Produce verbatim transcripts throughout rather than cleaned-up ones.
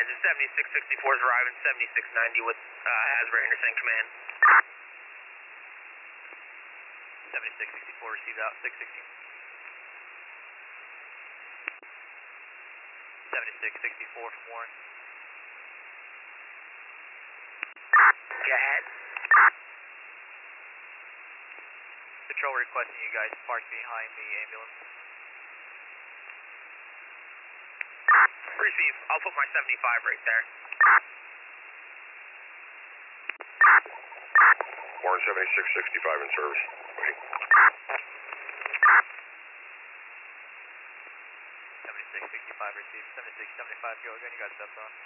Engine seventy-six sixty-four is arriving seventy-six ninety with uh, Asbury Anderson Command. seventy-six sixty-four received out, six sixty. seventy-six sixty-four from Warren. Go ahead. Patrol requesting you guys park behind the ambulance. Receive. I'll put my seventy-five right there. Warren seventy-six sixty-five in service. Wait. seventy-six sixty-five received. seventy-six seventy-five, go again, you got steps on.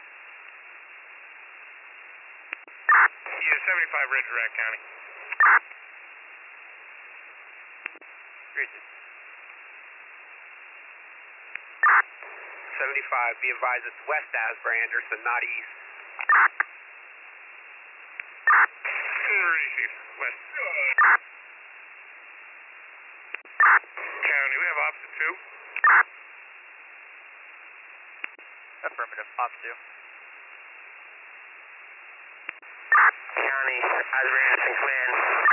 Yeah, seventy-five red direct county. Receive. seventy-five, be advised it's West Asbury Anderson, not East. Receive. West. County, we have opposite two. Affirmative, off two. County, Asbury Anderson Command.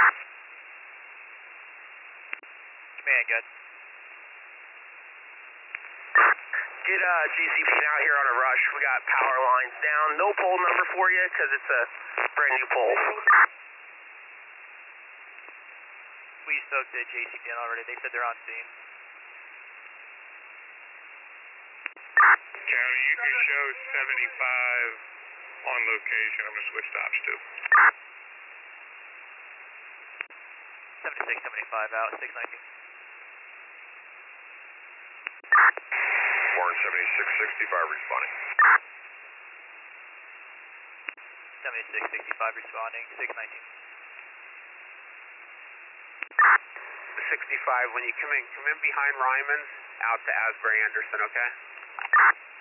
Command, good. Get uh, G C P out here on a rush. We got power lines down. No pole number for you because it's a brand new pole. We spoke to J C P N already. They said they're on scene. County, you can show seventy-five on location. I'm going to switch to ops two. seventy-six seventy-five out, six nineteen. Warren seventy-six sixty-five responding. seventy-six sixty-five responding, six nineteen. sixty-five, when you come in, come in behind Ryman's out to Asbury Anderson, okay?